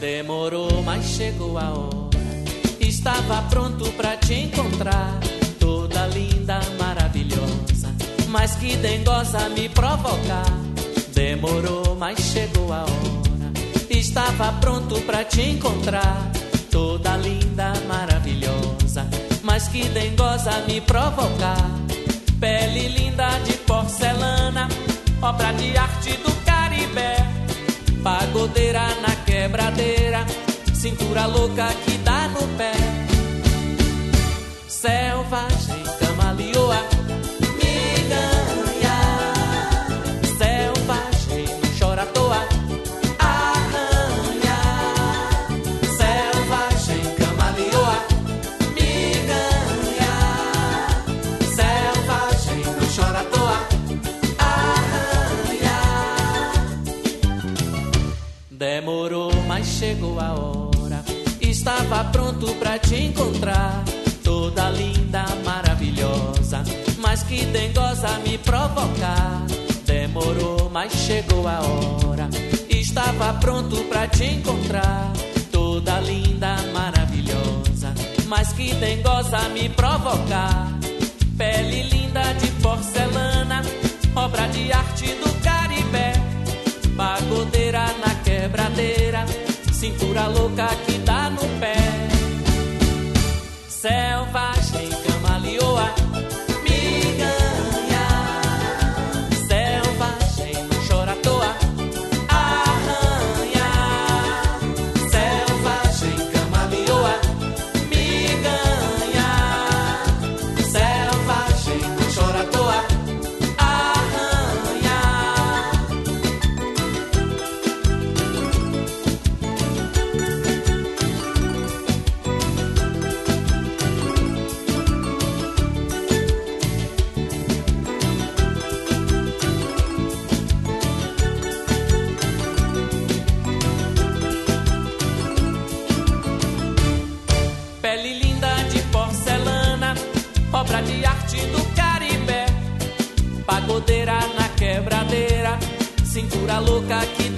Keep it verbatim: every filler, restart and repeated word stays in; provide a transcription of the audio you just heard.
Demorou, mas chegou a hora. Estava pronto pra te encontrar, toda linda, maravilhosa, mas que dengosa me provocar. Demorou, mas chegou a hora. Estava pronto pra te encontrar, toda linda, maravilhosa, mas que dengosa me provocar. Pele linda de porcelana, obra de arte do Caribé, pagodeira na quebradeira, cintura louca que dá no pé. Selvagem, camaleoa, me ganha. Selvagem, não chora à toa, arranha. Selvagem, camaleoa, me ganha. Selvagem, não chora à toa, arranha. Demorou, mas chegou a hora. Estava pronto pra te encontrar, toda linda, maravilhosa, mas que dengosa me provocar. Demorou, mas chegou a hora. Estava pronto pra te encontrar, toda linda, maravilhosa, mas que dengosa me provocar. Pele linda de porcelana, obra de arte do Caribé, pagodeira na quebradeira, cintura louca que dá no pé. Selvagem, camaleoa, me ganha. Selvagem, não chora à toa, arranha. Selvagem, camaleoa, me ganha. Selvagem, não chora à toa, arranha. Pele linda de porcelana, obra de arte do Caribé, pagodeira na quebradeira, cintura louca que